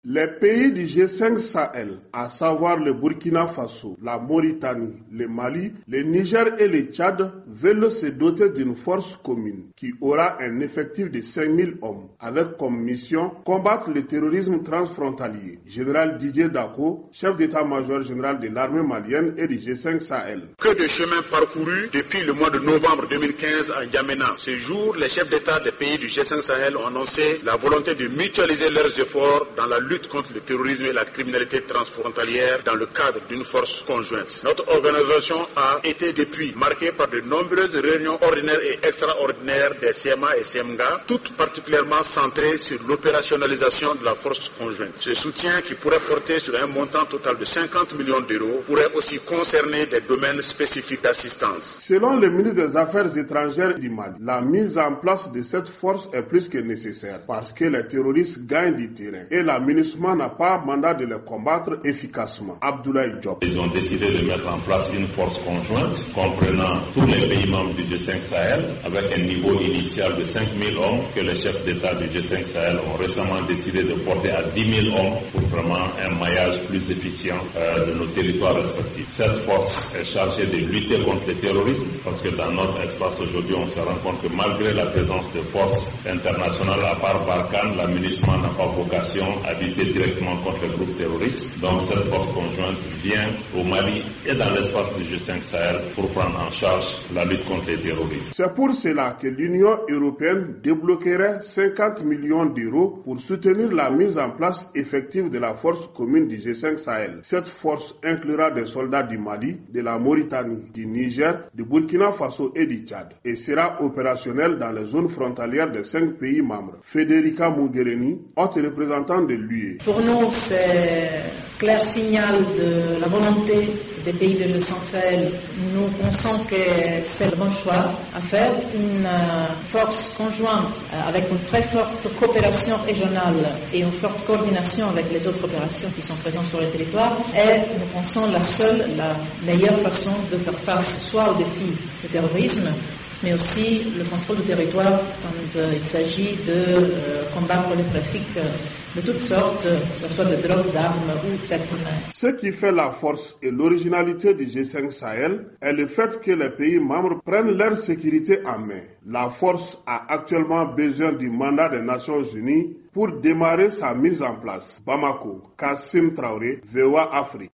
Les pays du G5 Sahel, à savoir le Burkina Faso, la Mauritanie, le Mali, le Niger et le Tchad, veulent se doter d'une force commune qui aura un effectif de 5000 hommes, avec comme mission combattre le terrorisme transfrontalier. Général Didier Dako, chef d'état-major général de l'armée malienne et du G5 Sahel. Que de chemin parcouru depuis le mois de novembre 2015 à N'Djamena. Ce jour, les chefs d'État des pays du G5 Sahel ont annoncé la volonté de mutualiser leurs efforts dans la lutte contre le terrorisme et la criminalité transfrontalière dans le cadre d'une force conjointe. Notre organisation a été depuis marquée par de nombreuses réunions ordinaires et extraordinaires des CMA et CMGA, toutes particulièrement centrées sur l'opérationnalisation de la force conjointe. Ce soutien, qui pourrait porter sur un montant total de 50 millions d'euros, pourrait aussi concerner des domaines spécifiques d'assistance. Selon le ministre des Affaires étrangères du Mali, la mise en place de cette force est plus que nécessaire parce que les terroristes gagnent du terrain et la MINUSMA n'a pas mandat de les combattre efficacement. Abdoulaye Diop. Ils ont décidé de mettre en place une force conjointe comprenant tous les pays membres du G5 Sahel avec un niveau initial de 5000 hommes que les chefs d'État du G5 Sahel ont récemment décidé de porter à 10 000 hommes pour vraiment un maillage plus efficient de nos territoires respectifs. Cette force est chargée de lutter contre le terrorisme parce que dans notre espace aujourd'hui on se rend compte que malgré la présence de forces internationales à part Barkhane, la MINUSMA n'a pas vocation à lutter directement contre les groupes terroristes. Donc cette force conjointe vient au Mali et dans l'espace du G5 Sahel pour prendre en charge la lutte contre les terroristes. C'est pour cela que l'Union européenne débloquerait 50 millions d'euros pour soutenir la mise en place effective de la force commune du G5 Sahel. Cette force inclura des soldats du Mali, de la Mauritanie, du Niger, du Burkina Faso et du Tchad et sera opérationnelle dans les zones frontalières des 5 pays membres. Federica Mogherini, haute représentante de l'UE. Pour nous, c'est clair signal de la volonté des pays de G5 Sahel. Nous pensons que c'est le bon choix à faire. Une force conjointe avec une très forte coopération régionale et une forte coordination avec les autres opérations qui sont présentes sur le territoire est, nous pensons, la meilleure façon de faire face soit au défi du terrorisme, mais aussi le contrôle du territoire quand il s'agit de combattre le trafic de toutes sortes, que ce soit de drogue, d'armes ou d'êtres humains. Ce qui fait la force et l'originalité du G5 Sahel est le fait que les pays membres prennent leur sécurité en main. La force a actuellement besoin du mandat des Nations Unies pour démarrer sa mise en place. Bamako, Kassim Traoré, VOA Afrique.